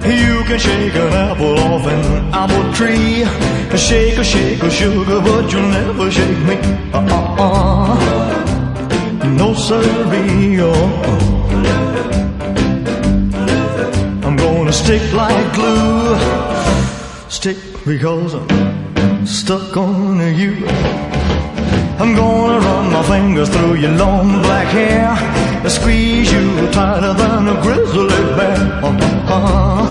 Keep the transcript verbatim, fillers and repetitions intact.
You can shake an apple off an apple tree. Shake a shake a sugar, but you'll never shake me. Uh-uh-uh. No siree. Oh. I'm gonna stick like glue. Stick because I'm stuck on you. I'm gonna run my fingers through your long black hair, squeeze you tighter than a grizzly bear. Uh-huh.